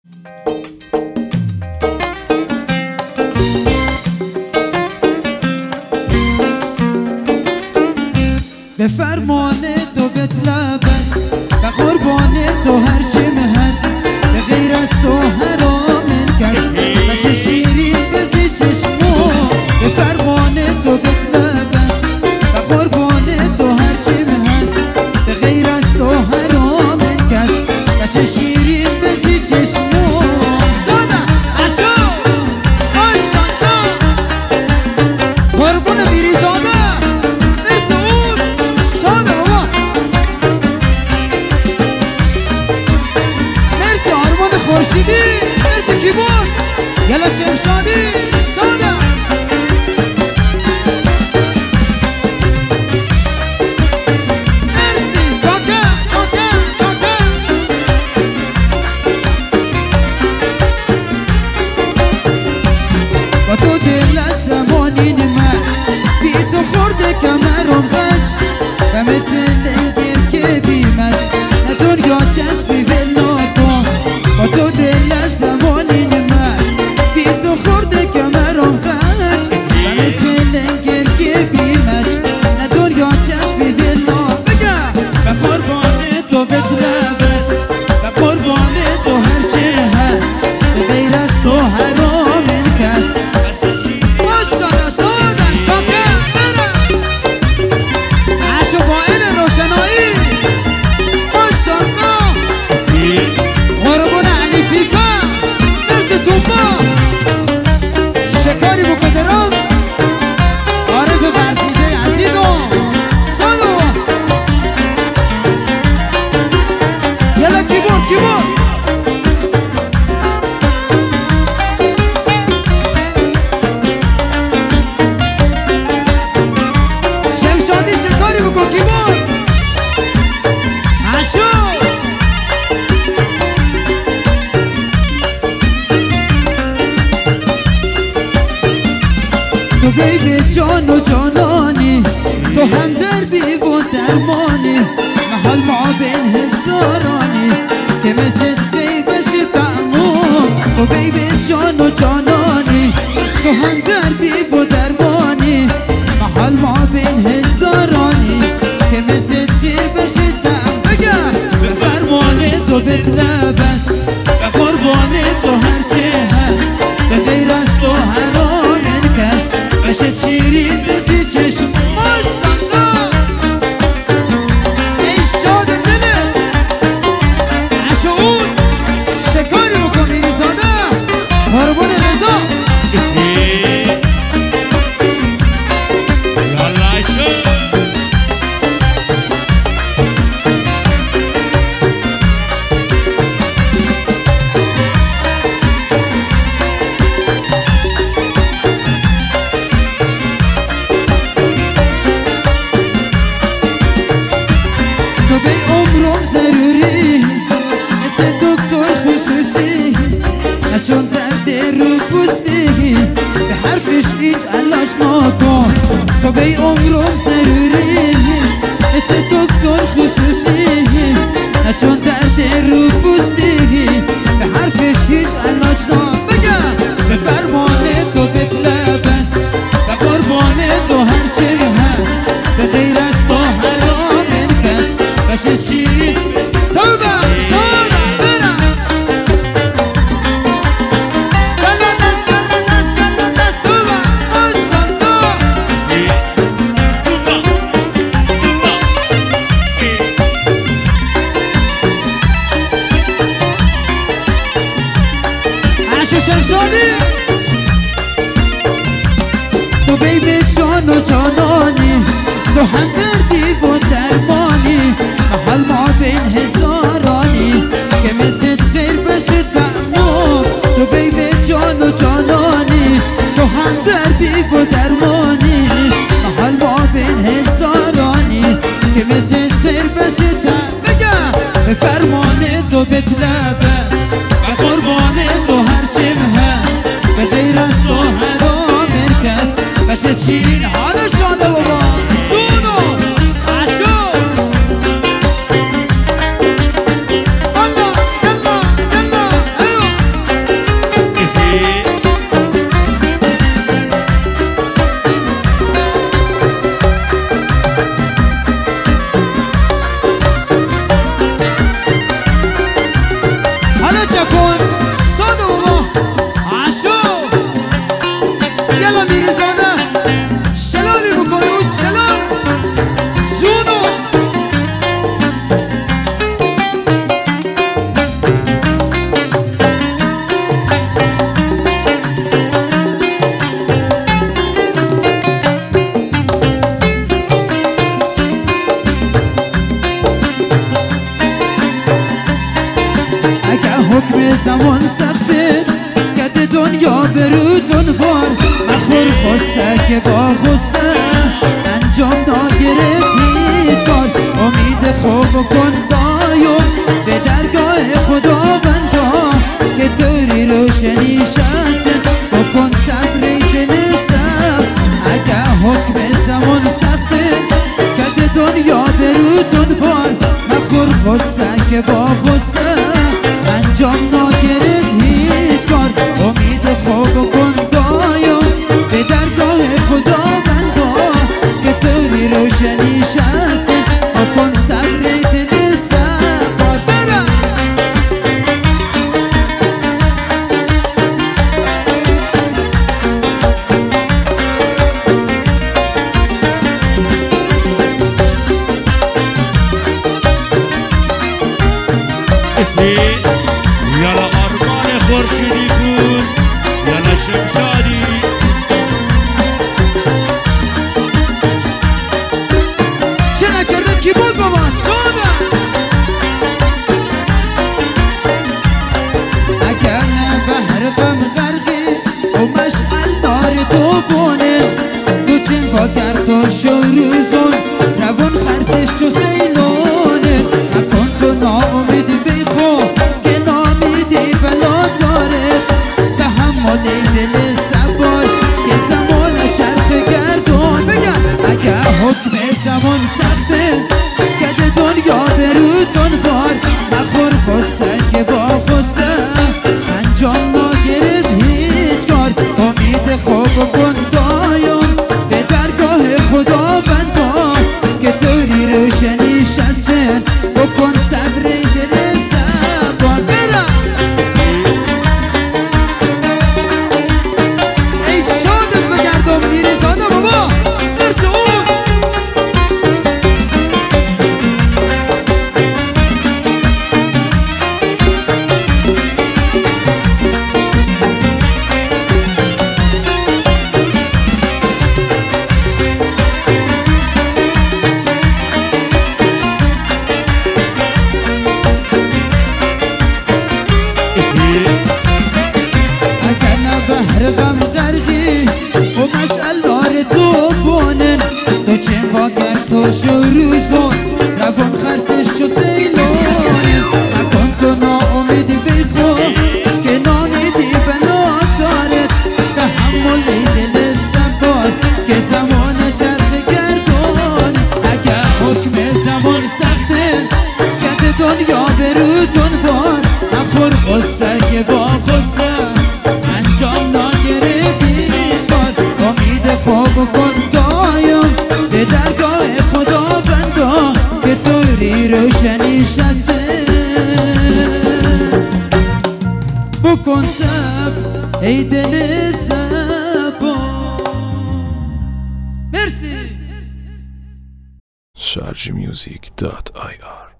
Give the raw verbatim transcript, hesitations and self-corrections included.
به فرمان تو بتلبس به قربان تو هر چیم هست به غیر از تو حرام کس بچه شیرین بزی چشمو به فرمان تو بتلبس به قربان تو هر چیم هست به غیر از تو حرام کس بچه شیرین بزی چشمو ساده اشو باشتان تو قربان بیریزاده خورشیدی مرسی کیبورد یلا شمشادی ساده مرسی چاکه چاکه چاکه با تو دل از زمانی نمش بی تو خورده کمرم غج و مثل لنگر که بیمش نه دنیا چسبی ولو با تو دل از زمانی نمک بی تو خورده کمرم خش و مثل لنگر که بیمش نه دنیا چشمی ولو بگم به قربان تو بتلبس به قربان تو هرچه هست به غیر از تو حرام کس باشتانه سادن شاکه برم عشق با این روشنایی باشتانه توفا شکاری بکنده رمز عارف برسیزه عزیدو سالو یلا کیبورد کیبورد شمشادی شکاری بکن کیبورد عشو تو بیبی جان و جانانی تو هم دردی و درمانی محال ما بین هزارانی که مثل خیدش تعمون تو بیبی جان و جانانی تو هم دردی و درمانی محال ما بین هزارانی که مثل خیر بشه تعم بگم به فرمان تو بتلبس به قربان تو هرچه هست به غیر از تو حرام کس بشه شیرین بزی چشم ماشالله ای شاد دله عشقون شکاری بکن میریزاده قربون رضا یالا شد تو به عمرم ضروری مثل دکتر خصوصی نه چون درد رو پوستی به حرفش هیچ علاج نکن تو به عمرم ضروری مثل دکتر خصوصی نه چون درد رو پوستی به حرفش هیچ علاج نکن بگم به فرمان تو بتلبس به قربان تو هرچه هست به غیر از تو حرام کس بشه شیرین توبه ساده برم گلا دست گلا دست گلا دست توبه ماشالله عشق شمشادی تو بیبی جان و جانانی تو هم دردی و درمانی محل ما بین هزارانی که مثل خیر بشه تعمون تو بیبی جان و جانانی تو هم دردی و درمانی محل ما بین هزارانی که مثل خیر بشه تعمون بگم به فرمان تو بتلبس به قربان تو هرچیم هست به غیر از تو حرام کس بشه شیرین حال شاده بابا جونو عشو الله الله الله ایو حالا چکن صد بابا عشو یلا میرزانه شلالی بکنی بود شلال جونو حکم زمان سخته کد دنیا برودون بار مخور خسته که با خسته انجام ناگرفت هیچ کار امید خوب کن دایو به درگاه خداوندا که طوری روشنی شسته بکن صبر دل سخت اگه حکم زمان سخته کد دنیا برودون بار مخور خسته که با خسته انجام ناگرفت هیچ کار امید خوب کن دایم به درگاه خداوندا که طوری روشنی شسته بکن صبر دل سخت برم یالا آرمان خورشیدی کن یالا شمشادی چه نکرده کی بود بابا سودا اگر نه بحر غم غرقی و مشعل دار تو بونه دو چنگا گرد و شروزون روان خرسش چو سیلونه نکن تو ناامیدی بی خو که نامیدی بلا داره تحمل دل سوار که زمان چرخ گردون بگم اگه حکم زمان سخته کد دنیا برودون بار مخور خسته که با خسته انجام ناگرفت هیچ کار امید خوب کن دایم به درگاه خداوندا که طوری روشنی شسته بکن صبر دل سوار برم ای شادت بگردم میرزانه بابا مرسی اون اگر نه بحر غم غرقی و مشعل دار تو بونن تو چنگا گرد و شروزون روان خرسش چو سیلونه مکن تو ناامیدی بی خو که نامیدی بلا دارد تحمل دل سفار که زمان چرخ گردون اگر حکم زمان سخته کد دنیا برودون بار نخور خسته که با خسته انجام ناگرفت هیچ کار امید خوب کن دایم به درگاه خداوندا که طوری روشنی شسته بکن صبر ای دل صبا مرسی شارژ میوزیک دات آی آر